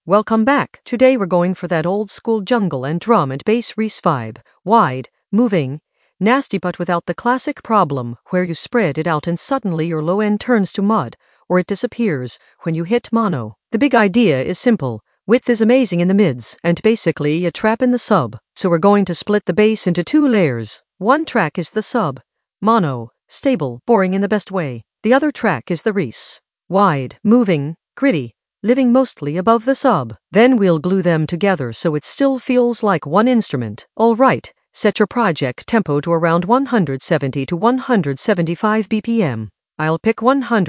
Welcome back. Today we're going for that old school jungle and drum and bass Reese vibe. Wide, moving, nasty but without the classic problem where you spread it out and suddenly your low end turns to mud, or it disappears when you hit mono. The big idea is simple. Width is amazing in the mids, and basically a trap in the sub. So we're going to split the bass into two layers. One track is the sub, mono, stable, boring in the best way. The other track is the Reese, wide, moving, gritty, living mostly above the sub. Then we'll glue them together so it still feels like one instrument. Alright, set your project tempo to around 170 to 175 BPM. I'll pick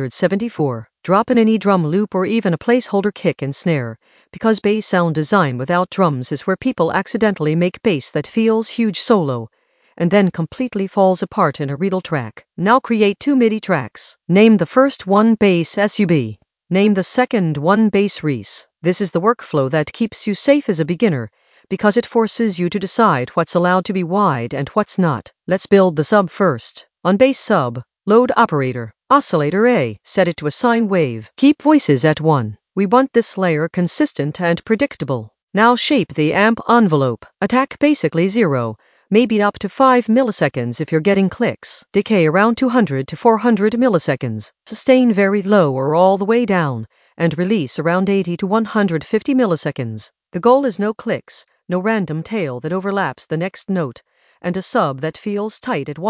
174. Drop in any drum loop or even a placeholder kick and snare, because bass sound design without drums is where people accidentally make bass that feels huge solo, and then completely falls apart in a riddle track. Now create two MIDI tracks. Name the first one bass SUB. Name the second one bass Reese. This is the workflow that keeps you safe as a beginner, because it forces you to decide what's allowed to be wide and what's not. Let's build the sub first. On bass sub, load operator, oscillator A, set it to a sine wave. Keep voices at 1. We want this layer consistent and predictable. Now shape the amp envelope. Attack basically 0. Maybe up to 5 milliseconds if you're getting clicks. Decay around 200 to 400 milliseconds. Sustain very low or all the way down, and release around 80 to 150 milliseconds. The goal is no clicks, no random tail that overlaps the next note, and a sub that feels tight at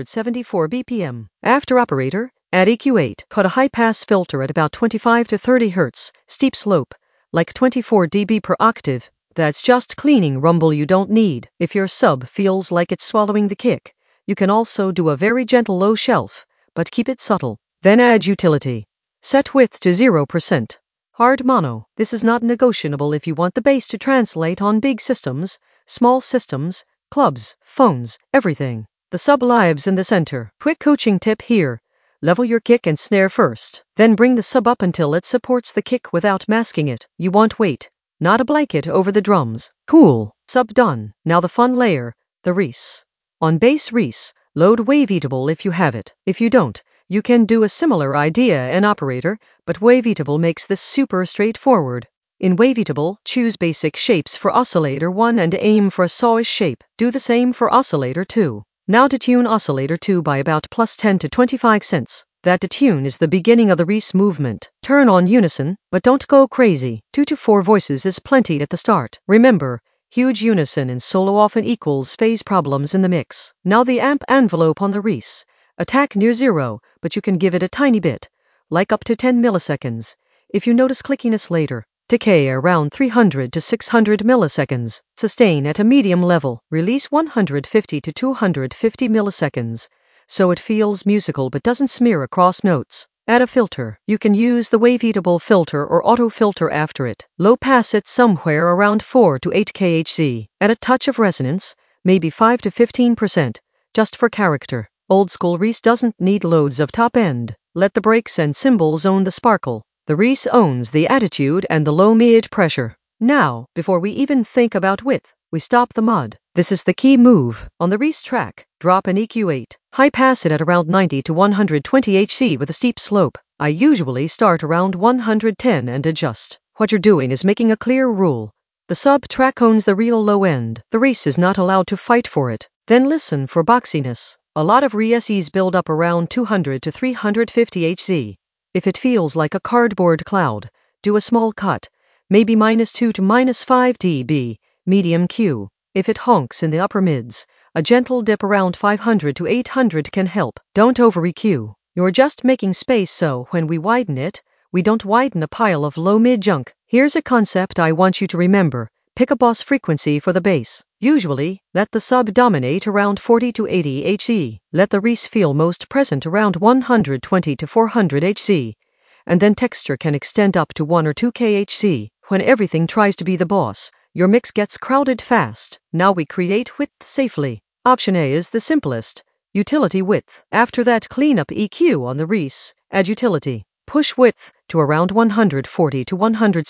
174 BPM. After operator, add EQ8. Cut a high-pass filter at about 25 to 30 Hz, steep slope, like 24 dB per octave. That's just cleaning rumble you don't need. If your sub feels like it's swallowing the kick, you can also do a very gentle low shelf, but keep it subtle. Then add utility. Set width to 0%. Hard mono. This is not negotiable if you want the bass to translate on big systems, small systems, clubs, phones, everything. The sub lives in the center. Quick coaching tip here. Level your kick and snare first. Then bring the sub up until it supports the kick without masking it. You want weight, not a blanket over the drums. Cool. Sub done. Now the fun layer, the Reese. On bass Reese, load Waveatable if you have it. If you don't, you can do a similar idea in operator, but Waveatable makes this super straightforward. In Waveatable, choose basic shapes for oscillator 1 and aim for a sawish shape. Do the same for oscillator 2. Now detune oscillator 2 by about plus 10 to 25 cents. That detune is the beginning of the Reese movement. Turn on unison, but don't go crazy. 2 to 4 voices is plenty at the start. Remember, huge unison in solo often equals phase problems in the mix. Now the amp envelope on the Reese. Attack near 0, but you can give it a tiny bit, like up to 10 milliseconds. If you notice clickiness later, decay around 300 to 600 milliseconds. Sustain at a medium level. Release 150 to 250 milliseconds. So it feels musical but doesn't smear across notes. Add a filter. You can use the Waveatable filter or auto filter after it. Low pass it somewhere around 4 to 8 kHz. Add a touch of resonance, maybe 5 to 15%, just for character. Old school Reese doesn't need loads of top end. Let the breaks and cymbals own the sparkle. The Reese owns the attitude and the low mid pressure. Now, before we even think about width, we stop the mud. This is the key move. On the Reese track, drop an EQ8. High pass it at around 90 to 120 Hz with a steep slope. I usually start around 110 and adjust. What you're doing is making a clear rule. The sub track owns the real low end. The Reese is not allowed to fight for it. Then listen for boxiness. A lot of Reeses build up around 200 to 350 Hz. If it feels like a cardboard cloud, do a small cut, maybe -2 to -5 dB, medium Q. If it honks in the upper mids, a gentle dip around 500 to 800 can help. Don't over EQ. You're just making space so when we widen it, we don't widen a pile of low mid junk. Here's a concept I want you to remember. Pick a boss frequency for the bass. Usually, let the sub dominate around 40 to 80 Hz. Let the Reese feel most present around 120 to 400 Hz. And then texture can extend up to 1 or 2 kHz. When everything tries to be the boss, your mix gets crowded fast. Now we create width safely. Option A is the simplest. Utility width. After that, clean up EQ on the Reese. Add utility. Push width to around 140 to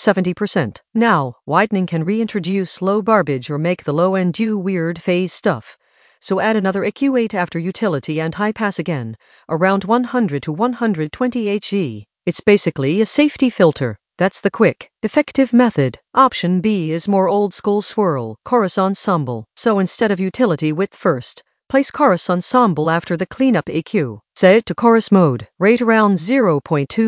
170%. Now, widening can reintroduce low garbage or make the low end do weird phase stuff. So add another EQ8 after utility and high pass again, around 100 to 120 Hz. It's basically a safety filter. That's the quick, effective method. Option B is more old school swirl, chorus ensemble. So instead of utility width first, place chorus ensemble after the cleanup EQ. Set it to chorus mode. Rate around 0.20 to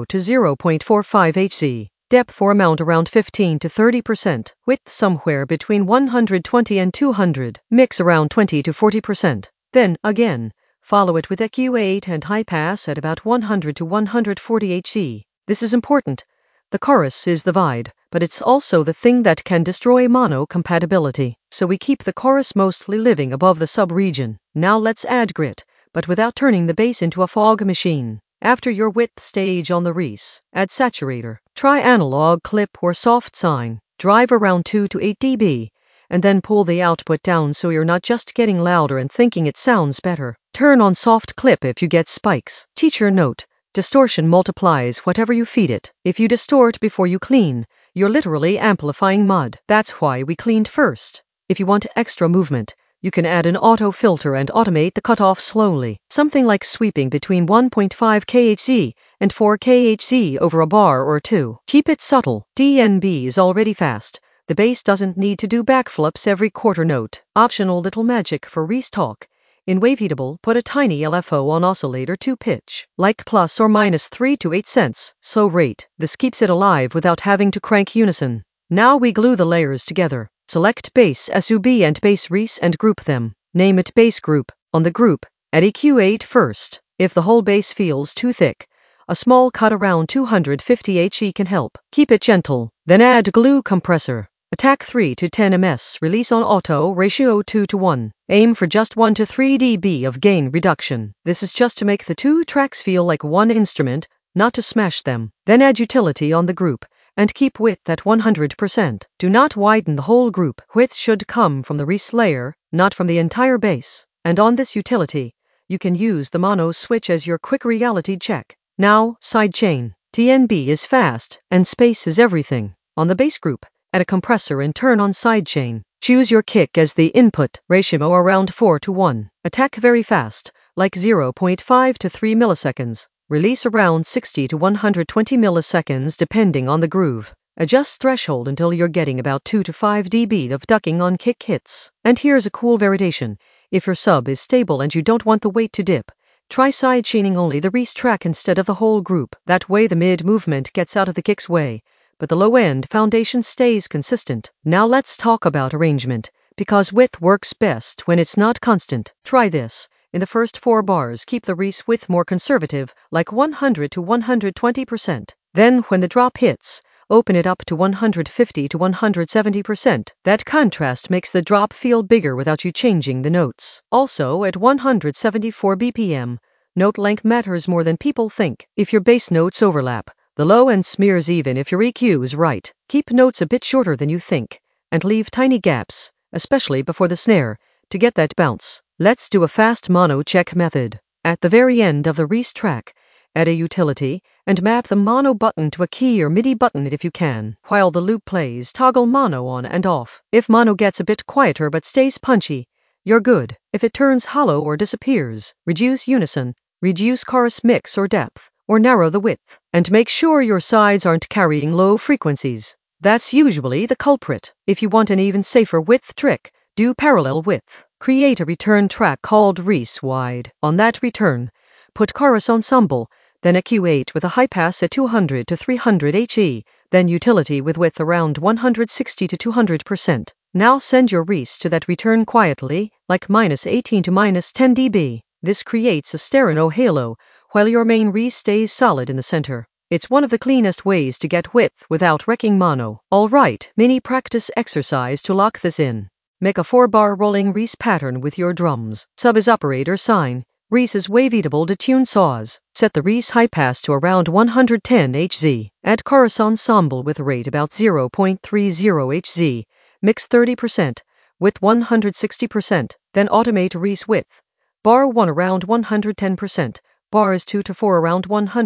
0.45 Hz. Depth or amount around 15 to 30%. Width somewhere between 120 and 200. Mix around 20 to 40%. Then, again, follow it with EQ8 and high pass at about 100 to 140 Hz. This is important. The chorus is the vibe, but it's also the thing that can destroy mono compatibility. So we keep the chorus mostly living above the sub-region. Now let's add grit, but without turning the bass into a fog machine. After your width stage on the Reese, add saturator. Try analog clip or soft sine. Drive around 2 to 8 dB, and then pull the output down so you're not just getting louder and thinking it sounds better. Turn on soft clip if you get spikes. Teacher note: distortion multiplies whatever you feed it. If you distort before you clean, you're literally amplifying mud. That's why we cleaned first. If you want extra movement, you can add an auto filter and automate the cutoff slowly. Something like sweeping between 1.5 kHz and 4 kHz over a bar or two. Keep it subtle. DNB is already fast. The bass doesn't need to do backflips every quarter note. Optional little magic for Reese talk. In Waveatable, put a tiny LFO on oscillator to pitch, like plus or minus 3 to 8 cents, so rate. This keeps it alive without having to crank unison. Now we glue the layers together. Select bass SUB and bass Reese and group them. Name it bass group. On the group, add EQ8 first. If the whole bass feels too thick, a small cut around 250 Hz can help. Keep it gentle. Then add glue compressor. Attack 3 to 10 ms, release on auto, ratio 2 to 1. Aim for just 1 to 3 dB of gain reduction. This is just to make the two tracks feel like one instrument, not to smash them. Then add utility on the group, and keep width at 100%. Do not widen the whole group. Width should come from the Reese layer, not from the entire bass. And on this utility, you can use the mono switch as your quick reality check. Now, sidechain. TNB is fast, and space is everything. On the bass group, add a compressor and turn on sidechain. Choose your kick as the input, ratio around 4 to 1. Attack very fast, like 0.5 to 3 milliseconds. Release around 60 to 120 milliseconds depending on the groove. Adjust threshold until you're getting about 2 to 5 dB of ducking on kick hits. And here's a cool variation. If your sub is stable and you don't want the weight to dip, try sidechaining only the Reese track instead of the whole group. That way the mid movement gets out of the kick's way, but the low-end foundation stays consistent. Now let's talk about arrangement, because width works best when it's not constant. Try this. In the first 4 bars, keep the Reese width more conservative, like 100 to 120%. Then, when the drop hits, open it up to 150 to 170%. That contrast makes the drop feel bigger without you changing the notes. Also, at 174 BPM, note length matters more than people think. If your bass notes overlap, the low end smears even if your EQ is right. Keep notes a bit shorter than you think, and leave tiny gaps, especially before the snare, to get that bounce. Let's do a fast mono check method. At the very end of the Reese track, add a utility, and map the mono button to a key or MIDI button if you can. While the loop plays, toggle mono on and off. If mono gets a bit quieter but stays punchy, you're good. If it turns hollow or disappears, reduce unison, reduce chorus mix or depth, or narrow the width, and make sure your sides aren't carrying low frequencies. That's usually the culprit. If you want an even safer width trick, do parallel width. Create a return track called Reese wide. On that return, put chorus ensemble, then EQ8 with a high pass at 200 to 300 Hz, then utility with width around 160 to 200%. Now send your Reese to that return quietly, like -18 to -10 dB. This creates a stereo halo, while your main Reese stays solid in the center. It's one of the cleanest ways to get width without wrecking mono. Alright, mini practice exercise to lock this in. Make a 4-bar rolling Reese pattern with your drums. Sub is operator sine. Reese is Waveatable detune saws. Set the Reese high pass to around 110 Hz. Add chorus ensemble with rate about 0.30 Hz. Mix 30%, width 160%. Then automate Reese width. Bar 1 around 110%. Bars 2 to 4 around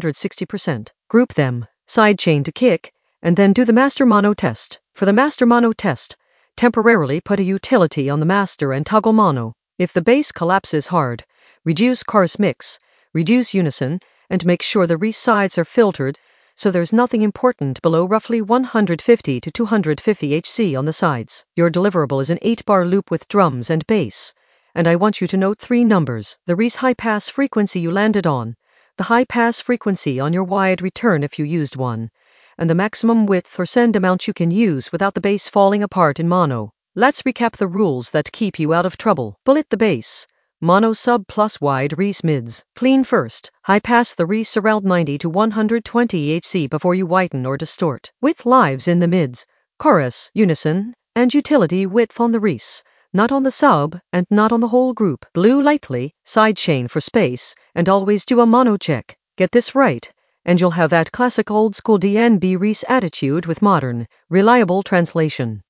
160%. Group them, sidechain to kick, and then do the master mono test. For the master mono test, temporarily put a utility on the master and toggle mono. If the bass collapses hard, reduce chorus mix, reduce unison, and make sure the Reese sides are filtered so there's nothing important below roughly 150 to 250 Hz on the sides. Your deliverable is an 8-bar loop with drums and bass. And I want you to note 3 numbers: the Reese high-pass frequency you landed on, the high-pass frequency on your wide return if you used one, and the maximum width or send amount you can use without the bass falling apart in mono. Let's recap the rules that keep you out of trouble. Bullet the bass. Mono sub plus wide Reese mids. Clean first. High pass the Reese around 90 to 120 Hz before you whiten or distort. Width lives in the mids. Chorus, unison, and utility width on the Reese. Not on the sub, and not on the whole group. Glue lightly, sidechain for space, and always do a mono check. Get this right, and you'll have that classic old school DNB Reese attitude with modern, reliable translation.